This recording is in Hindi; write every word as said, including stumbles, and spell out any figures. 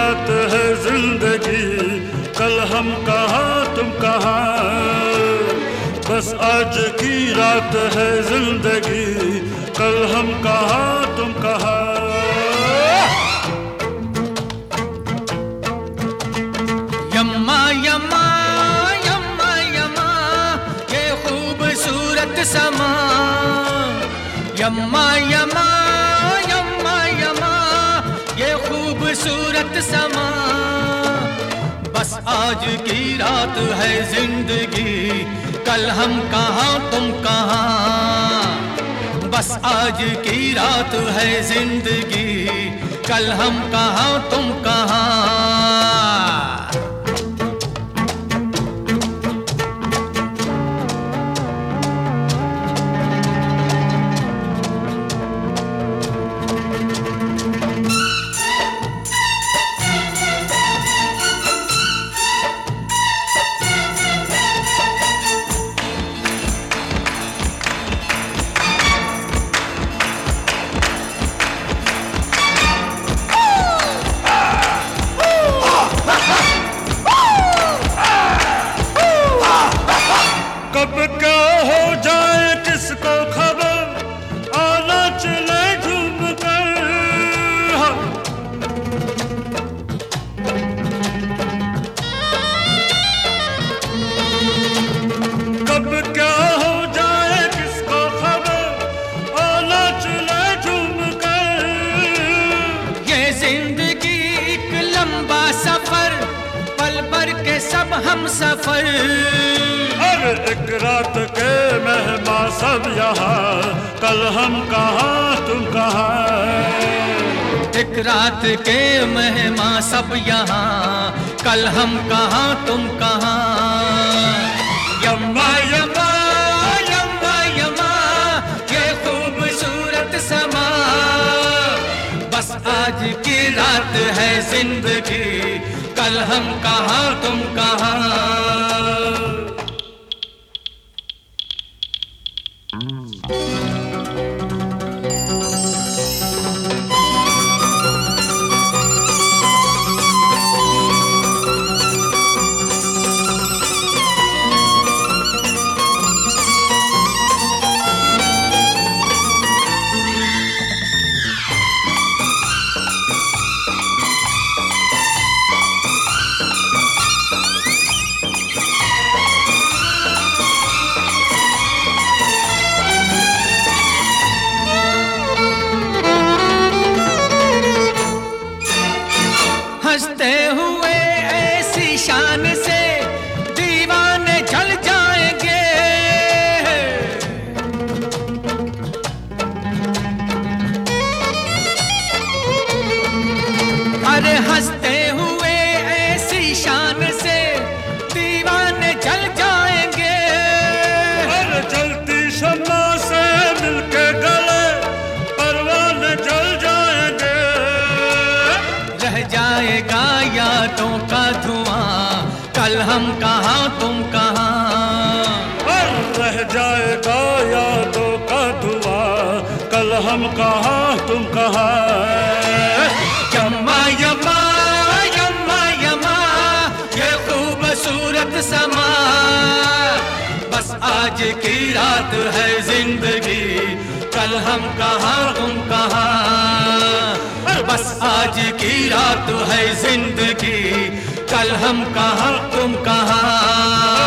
रात है जिंदगी, कल हम कहाँ तुम कहाँ। बस आज की रात है जिंदगी, कल हम कहाँ तुम कहाँ। यम्मा यम्मा यम्मा यम्मा ये खूबसूरत समा। यम्मा यम्मा यम्मा यम्मा ये खूबसूरत समा। बस आज की रात है जिंदगी, कल हम कहाँ तुम कहाँ। बस आज की रात है जिंदगी, कल हम कहाँ तुम कहाँ। कब क्या हो जाए किसको खबर, आना चले झूम कर। कब क्या हो जाए किसको खबर, आना चले झूम कर। ये जिंदगी एक लंबा सफर, पल भर के सब हम सफर। अरे एक रात के मेहमान सब यहाँ, कल हम कहाँ तुम कहाँ। एक रात के मेहमान सब यहाँ, कल हम कहाँ तुम कहाँ। यम्मा यम्मा यम्मा यम्मा ये खूबसूरत समा। बस आज की रात है जिंदगी, कल हम कहाँ तुम कहाँ। हंसते हुए ऐसी शान से दीवाने चल जाएंगे। अरे हंसते हुए ऐसी शान से दीवाने चल जाएंगे। अरे जलती शम्मा से मिलके गले परवाने जल जाएंगे। रह जाएगा यादों का धुआं, कल हम कहाँ तुम कहाँ। और रह जाएगा यादों का धुआं, कल हम कहाँ तुम कहाँ। यम्मा यम्मा यम्मा यम्मा ये खूबसूरत समा। बस आज की रात है जिंदगी, कल हम कहाँ तुम कहाँ। बस आज की रात है जिंदगी, कल हम कहाँ तुम कहाँ।